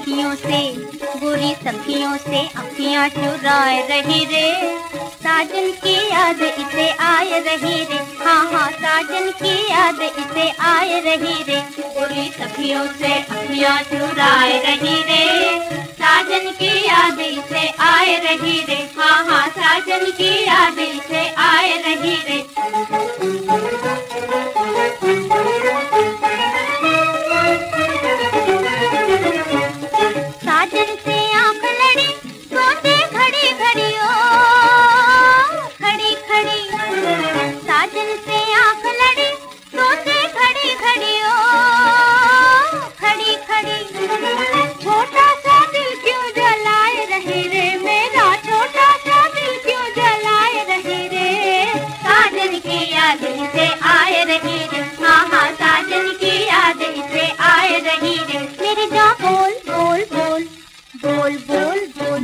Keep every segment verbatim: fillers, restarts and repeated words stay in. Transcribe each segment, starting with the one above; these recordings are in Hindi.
सखियों से, गोरी सखियों से अखियां चुराए रही रे। साजन की याद इसे आए रही रे, हाँ हाँ साजन की याद इसे आए रही रे। गोरी सखियों से अखियां चुराए रही रे, साजन की याद इसे आए रही रे, हाँ हाँ साजन की याद इसे आए रही रे। साजन से आंख लड़ी सोचे खड़ी खड़ी ओ खड़ी खड़ी। साजन से आंख लड़ी सोचे खड़ी खड़ी ओ खड़ी खड़ी। छोटा सा दिल क्यों जलाए रहे रे, मेरा छोटा सा दिल क्यों जलाए रहे रे। साजन की याद इसे आए रही रे, हाँ हाँ साजन की याद इसे आए रही रे। मेरी जान बोल बोल बोल बोल बोल बोल।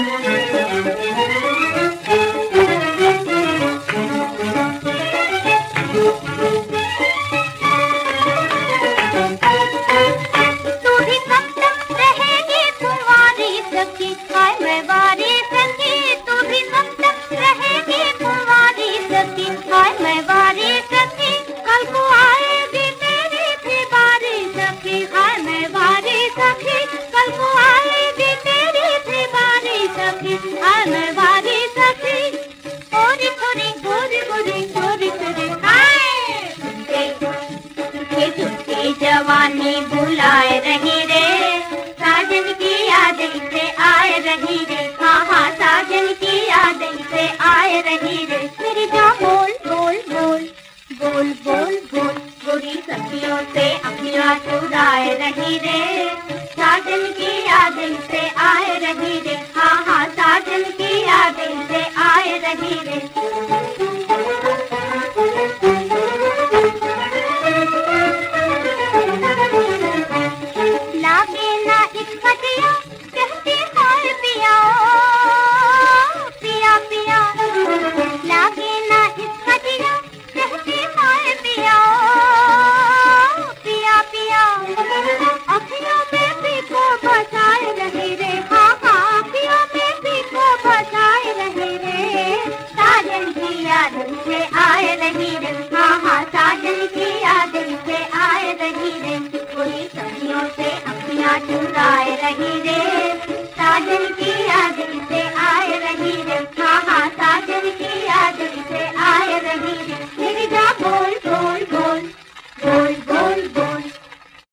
तू भी कब तक रहेगी कुंवारी सखी, हाय मैं वारी सखी। तू भी कब तक रहेगी कुंवारी सखी, हाय मैं वारी सखी। कल को आएगी तेरी भी बारी सखी, हाय मैं वारी सखी। कल को आएगी तेरी भी बारी सखी, हाय मैं वारी सखी। ओरी थोरी गोरी गोरी गोरी गोरी हाय तुझे तुझे जवानी बुलाए रही रे। साजन की याद इसे आए रही रे, हाँ हाँ साजन की याद इसे आए रही रे। मेरी जान बोल बोल बोल बोल बोल बोल। गोरी सखियों से अखियां चुराए रही रे, साजन की याद इसे आए रही रे, हाँ हाँ साजन की याद इसे आए रही रे। लागे ना इस पतिया